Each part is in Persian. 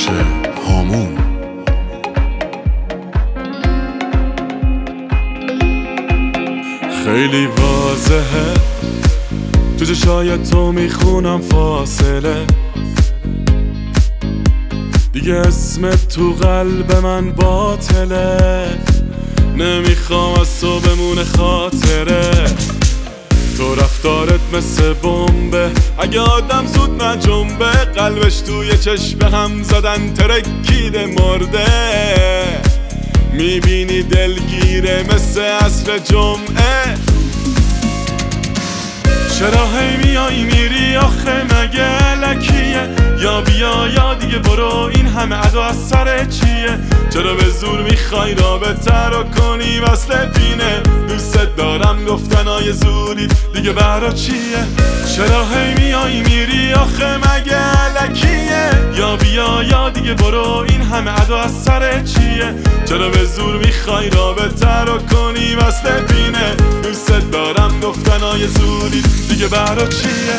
بخش هامون. خیلی واضحه تو چشای تو میخونم فاصله، دیگه اسمت تو قلب من باطله، نمیخوام از تو بمونه خاطره. تو رفتارت مثل بمبه، اگه آدم زود نجنبه قلبش توی چشم هم زدن ترکیده مرده. میبینی دلگیره مثل عصر جمعه، چرا هی میای میری آخه مگه لکیه؟ یا بیا یا دیگه برو، این همه ادا از سر چیه؟ چرا به زور میخوای رابطه رو کنی وصل پینه؟ دوست دارم گفتنای زوری دیگه برا چیه؟ چرا هی میای میری آخه مگه لکیه؟ یا بیا یا دیگه برو، این همه ادا از سر چیه؟ چرا به زور میخوای رابطه رو کنی وصل پینه؟ دوست دارم گفتنای زوری دیگه برا چیه؟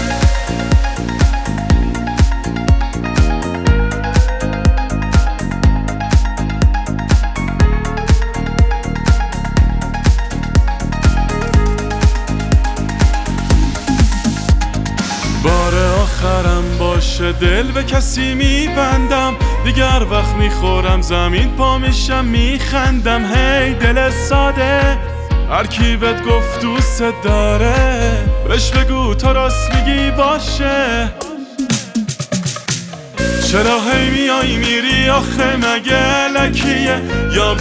بار آخرم باشه دل به کسی میبندم، دیگر وقت میخورم زمین پا میشم میخندم. هی دل ساده هر کی بهت گفت دوست داره، بهش بگو تو راست میگی باشه. چرا هی میای میری آخه مگه لکیه؟ یا